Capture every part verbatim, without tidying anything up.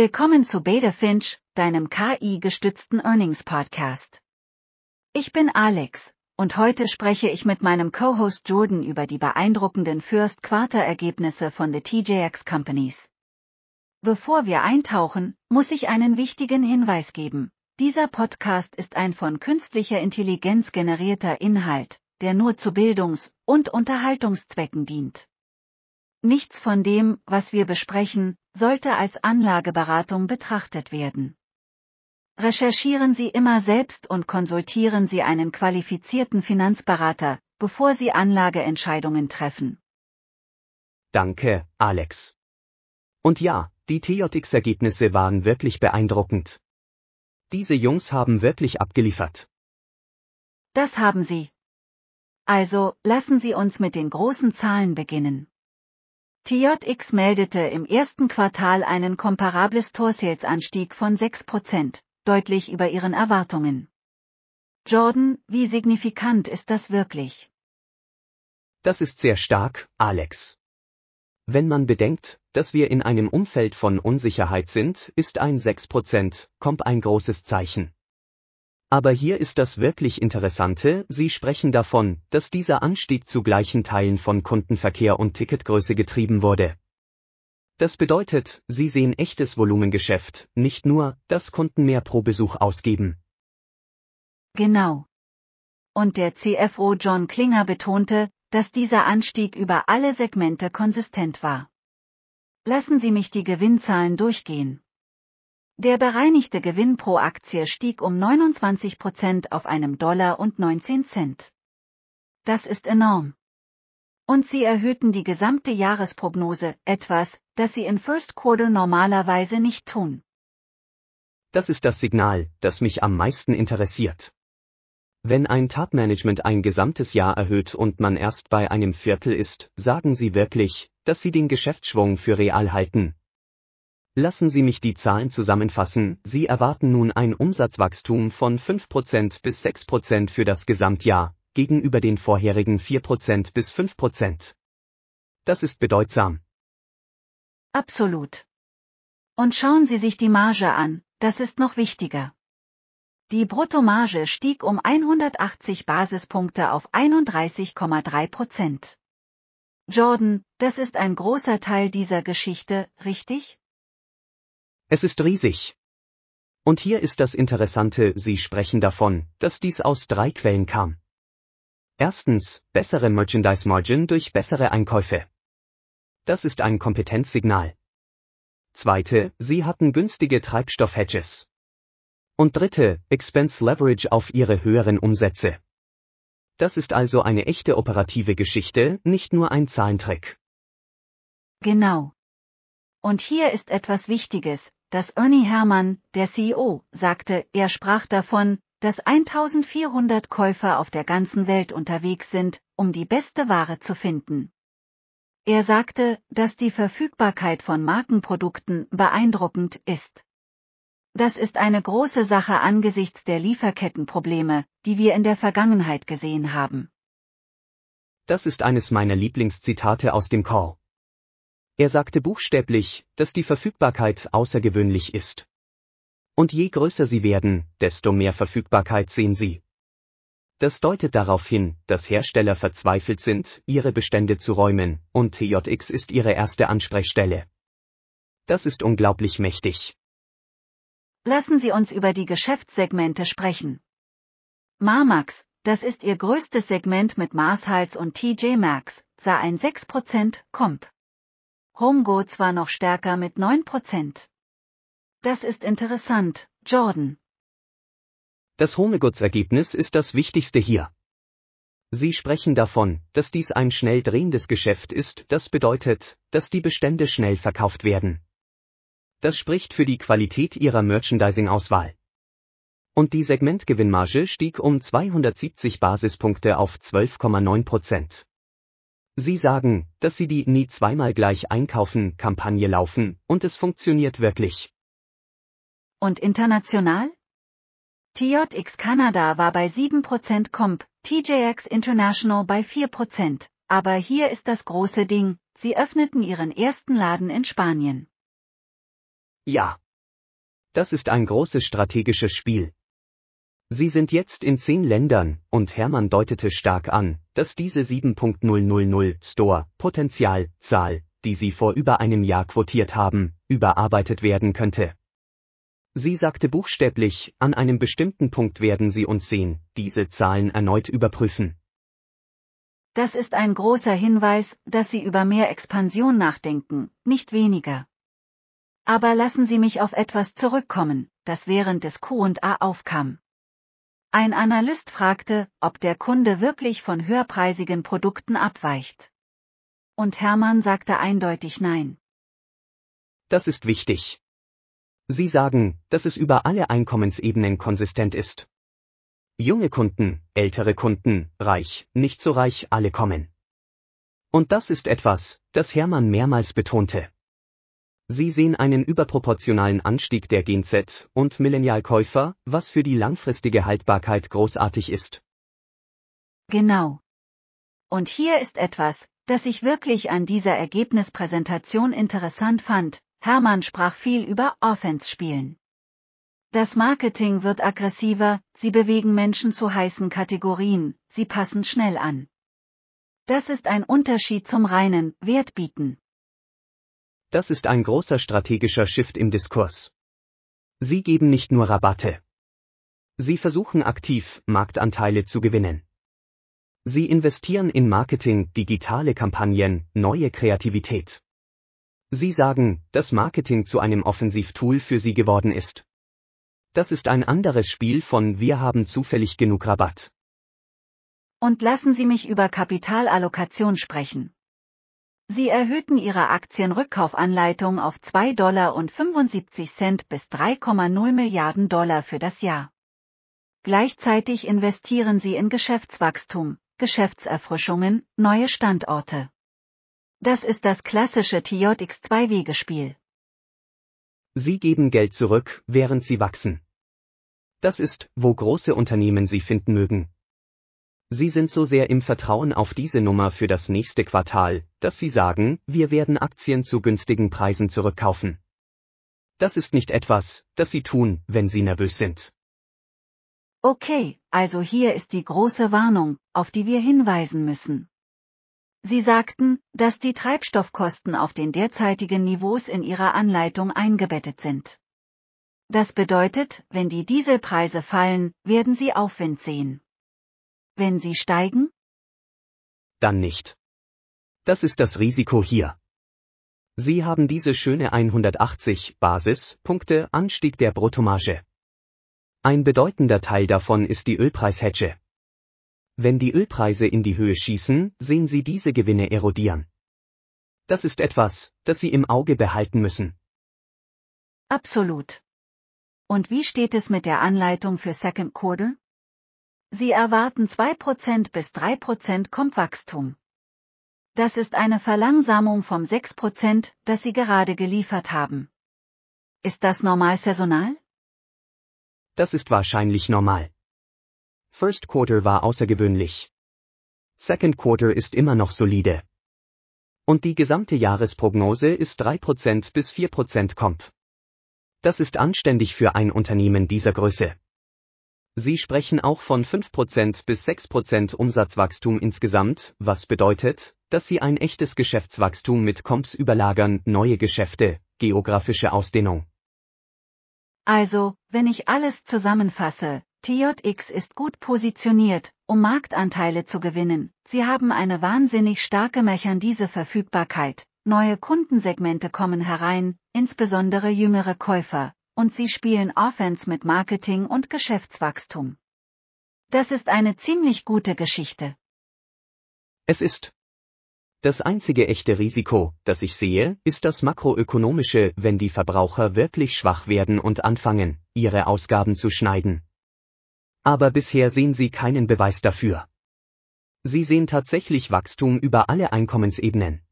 Willkommen zu Beta Finch, deinem K I-gestützten Earnings-Podcast. Ich bin Alex, und heute spreche ich mit meinem Co-Host Jordan über die beeindruckenden First-Quarter-Ergebnisse von The T J X Companies. Bevor wir eintauchen, muss ich einen wichtigen Hinweis geben. Dieser Podcast ist ein von künstlicher Intelligenz generierter Inhalt, der nur zu Bildungs- und Unterhaltungszwecken dient. Nichts von dem, was wir besprechen, sollte als Anlageberatung betrachtet werden. Recherchieren Sie immer selbst und konsultieren Sie einen qualifizierten Finanzberater, bevor Sie Anlageentscheidungen treffen. Danke, Alex. Und ja, die T J X-Ergebnisse waren wirklich beeindruckend. Diese Jungs haben wirklich abgeliefert. Das haben sie. Also, lassen Sie uns mit den großen Zahlen beginnen. T J X meldete im ersten Quartal einen Comparable Store Sales Anstieg von sechs Prozent, deutlich über ihren Erwartungen. Jordan, wie signifikant ist das wirklich? Das ist sehr stark, Alex. Wenn man bedenkt, dass wir in einem Umfeld von Unsicherheit sind, ist ein sechs Prozent Comp ein großes Zeichen. Aber hier ist das wirklich Interessante, Sie sprechen davon, dass dieser Anstieg zu gleichen Teilen von Kundenverkehr und Ticketgröße getrieben wurde. Das bedeutet, Sie sehen echtes Volumengeschäft, nicht nur, dass Kunden mehr pro Besuch ausgeben. Genau. Und der C F O John Klinger betonte, dass dieser Anstieg über alle Segmente konsistent war. Lassen Sie mich die Gewinnzahlen durchgehen. Der bereinigte Gewinn pro Aktie stieg um neunundzwanzig Prozent auf einem Dollar und neunzehn Cent. Das ist enorm. Und sie erhöhten die gesamte Jahresprognose, etwas, das sie in First Quarter normalerweise nicht tun. Das ist das Signal, das mich am meisten interessiert. Wenn ein Top-Management ein gesamtes Jahr erhöht und man erst bei einem Viertel ist, sagen sie wirklich, dass sie den Geschäftsschwung für real halten. Lassen Sie mich die Zahlen zusammenfassen, Sie erwarten nun ein Umsatzwachstum von fünf Prozent bis sechs Prozent für das Gesamtjahr, gegenüber den vorherigen vier Prozent bis fünf Prozent. Das ist bedeutsam. Absolut. Und schauen Sie sich die Marge an, das ist noch wichtiger. Die Bruttomarge stieg um hundertachtzig Basispunkte auf einunddreißig Komma drei Prozent. Jordan, das ist ein großer Teil dieser Geschichte, richtig? Es ist riesig. Und hier ist das Interessante, Sie sprechen davon, dass dies aus drei Quellen kam. Erstens, bessere Merchandise Margin durch bessere Einkäufe. Das ist ein Kompetenzsignal. Zweite, Sie hatten günstige Treibstoff-Hedges. Und dritte, Expense Leverage auf Ihre höheren Umsätze. Das ist also eine echte operative Geschichte, nicht nur ein Zahlentrick. Genau. Und hier ist etwas Wichtiges, das Ernie Herrmann, der C E O, sagte. Er sprach davon, dass eintausendvierhundert Käufer auf der ganzen Welt unterwegs sind, um die beste Ware zu finden. Er sagte, dass die Verfügbarkeit von Markenprodukten beeindruckend ist. Das ist eine große Sache angesichts der Lieferkettenprobleme, die wir in der Vergangenheit gesehen haben. Das ist eines meiner Lieblingszitate aus dem Call. Er sagte buchstäblich, dass die Verfügbarkeit außergewöhnlich ist. Und je größer sie werden, desto mehr Verfügbarkeit sehen sie. Das deutet darauf hin, dass Hersteller verzweifelt sind, ihre Bestände zu räumen, und T J X ist ihre erste Ansprechstelle. Das ist unglaublich mächtig. Lassen Sie uns über die Geschäftssegmente sprechen. Marmaxx, das ist ihr größtes Segment mit Marshalls und T J Maxx, sah ein sechs Prozent Comp. HomeGoods war noch stärker mit neun Prozent. Das ist interessant, Jordan. Das HomeGoods-Ergebnis ist das Wichtigste hier. Sie sprechen davon, dass dies ein schnell drehendes Geschäft ist, das bedeutet, dass die Bestände schnell verkauft werden. Das spricht für die Qualität ihrer Merchandising-Auswahl. Und die Segmentgewinnmarge stieg um zweihundertsiebzig Basispunkte auf zwölf Komma neun Prozent. Sie sagen, dass Sie die nie zweimal gleich einkaufen Kampagne laufen, und es funktioniert wirklich. Und international? T J X Kanada war bei sieben Prozent Comp, T J X International bei vier Prozent, aber hier ist das große Ding, sie öffneten ihren ersten Laden in Spanien. Ja. Das ist ein großes strategisches Spiel. Sie sind jetzt in zehn Ländern, und Hermann deutete stark an, dass diese sieben Punkt null null null Store-Potenzial-Zahl, die Sie vor über einem Jahr quotiert haben, überarbeitet werden könnte. Sie sagte buchstäblich, an einem bestimmten Punkt werden Sie uns sehen, diese Zahlen erneut überprüfen. Das ist ein großer Hinweis, dass Sie über mehr Expansion nachdenken, nicht weniger. Aber lassen Sie mich auf etwas zurückkommen, das während des Q und A aufkam. Ein Analyst fragte, ob der Kunde wirklich von höherpreisigen Produkten abweicht. Und Hermann sagte eindeutig nein. Das ist wichtig. Sie sagen, dass es über alle Einkommensebenen konsistent ist. Junge Kunden, ältere Kunden, reich, nicht so reich, alle kommen. Und das ist etwas, das Hermann mehrmals betonte. Sie sehen einen überproportionalen Anstieg der Gen Z- und Millennial-Käufer, was für die langfristige Haltbarkeit großartig ist. Genau. Und hier ist etwas, das ich wirklich an dieser Ergebnispräsentation interessant fand. Hermann sprach viel über Offense-Spielen. Das Marketing wird aggressiver, Sie bewegen Menschen zu heißen Kategorien, Sie passen schnell an. Das ist ein Unterschied zum reinen Wertbieten. Das ist ein großer strategischer Shift im Diskurs. Sie geben nicht nur Rabatte. Sie versuchen aktiv, Marktanteile zu gewinnen. Sie investieren in Marketing, digitale Kampagnen, neue Kreativität. Sie sagen, dass Marketing zu einem Offensivtool für Sie geworden ist. Das ist ein anderes Spiel von wir haben zufällig genug Rabatt. Und lassen Sie mich über Kapitalallokation sprechen. Sie erhöhten Ihre Aktienrückkaufanleitung auf zwei Dollar und fünfundsiebzig Cent bis drei Komma null Milliarden Dollar für das Jahr. Gleichzeitig investieren Sie in Geschäftswachstum, Geschäftserfrischungen, neue Standorte. Das ist das klassische T J X zwei Wegespiel. Sie geben Geld zurück, während Sie wachsen. Das ist, wo große Unternehmen Sie finden mögen. Sie sind so sehr im Vertrauen auf diese Nummer für das nächste Quartal, dass Sie sagen, wir werden Aktien zu günstigen Preisen zurückkaufen. Das ist nicht etwas, das Sie tun, wenn Sie nervös sind. Okay, also hier ist die große Warnung, auf die wir hinweisen müssen. Sie sagten, dass die Treibstoffkosten auf den derzeitigen Niveaus in Ihrer Anleitung eingebettet sind. Das bedeutet, wenn die Dieselpreise fallen, werden Sie Aufwind sehen. Wenn sie steigen? Dann nicht. Das ist das Risiko hier. Sie haben diese schöne hundertachtzig Basispunkte Anstieg der Bruttomarge. Ein bedeutender Teil davon ist die Ölpreishedge. Wenn die Ölpreise in die Höhe schießen, sehen Sie diese Gewinne erodieren. Das ist etwas, das Sie im Auge behalten müssen. Absolut. Und wie steht es mit der Anleitung für Second Quarter? Sie erwarten zwei Prozent bis drei Prozent Kompwachstum. Das ist eine Verlangsamung vom sechs Prozent, das Sie gerade geliefert haben. Ist das normal saisonal? Das ist wahrscheinlich normal. First Quarter war außergewöhnlich. Second Quarter ist immer noch solide. Und die gesamte Jahresprognose ist drei Prozent bis vier Prozent Komp. Das ist anständig für ein Unternehmen dieser Größe. Sie sprechen auch von fünf Prozent bis sechs Prozent Umsatzwachstum insgesamt, was bedeutet, dass Sie ein echtes Geschäftswachstum mit Komps überlagern, neue Geschäfte, geografische Ausdehnung. Also, wenn ich alles zusammenfasse, T J X ist gut positioniert, um Marktanteile zu gewinnen. Sie haben eine wahnsinnig starke Merchandise-Verfügbarkeit, neue Kundensegmente kommen herein, insbesondere jüngere Käufer. Und sie spielen Offense mit Marketing und Geschäftswachstum. Das ist eine ziemlich gute Geschichte. Es ist. Das einzige echte Risiko, das ich sehe, ist das makroökonomische, wenn die Verbraucher wirklich schwach werden und anfangen, ihre Ausgaben zu schneiden. Aber bisher sehen Sie keinen Beweis dafür. Sie sehen tatsächlich Wachstum über alle Einkommensebenen.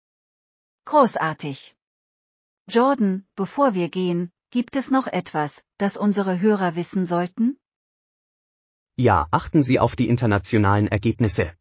Großartig. Jordan, bevor wir gehen, gibt es noch etwas, das unsere Hörer wissen sollten? Ja, achten Sie auf die internationalen Ergebnisse.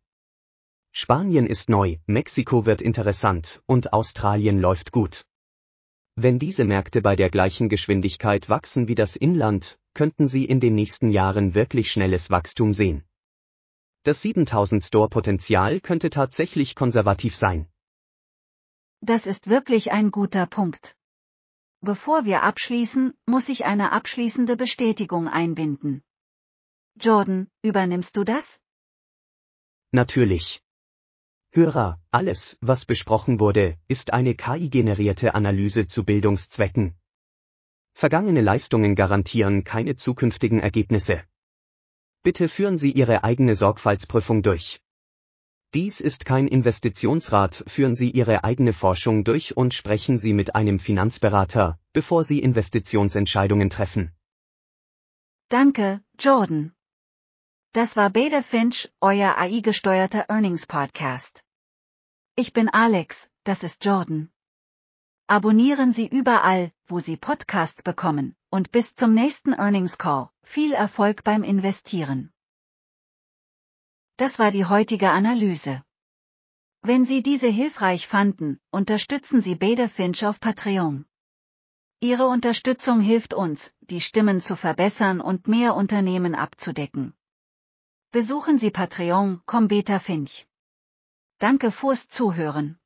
Spanien ist neu, Mexiko wird interessant und Australien läuft gut. Wenn diese Märkte bei der gleichen Geschwindigkeit wachsen wie das Inland, könnten Sie in den nächsten Jahren wirklich schnelles Wachstum sehen. Das siebentausend Store-Potenzial könnte tatsächlich konservativ sein. Das ist wirklich ein guter Punkt. Bevor wir abschließen, muss ich eine abschließende Bestätigung einbinden. Jordan, übernimmst du das? Natürlich. Hörer, alles, was besprochen wurde, ist eine K I-generierte Analyse zu Bildungszwecken. Vergangene Leistungen garantieren keine zukünftigen Ergebnisse. Bitte führen Sie Ihre eigene Sorgfaltsprüfung durch. Dies ist kein Investitionsrat, führen Sie Ihre eigene Forschung durch und sprechen Sie mit einem Finanzberater, bevor Sie Investitionsentscheidungen treffen. Danke, Jordan. Das war Beta Finch, euer A I-gesteuerter Earnings-Podcast. Ich bin Alex, das ist Jordan. Abonnieren Sie überall, wo Sie Podcasts bekommen, und bis zum nächsten Earnings Call. Viel Erfolg beim Investieren. Das war die heutige Analyse. Wenn Sie diese hilfreich fanden, unterstützen Sie Beta Finch auf Patreon. Ihre Unterstützung hilft uns, die Stimmen zu verbessern und mehr Unternehmen abzudecken. Besuchen Sie Patreon punkt com Beta Finch. Danke fürs Zuhören.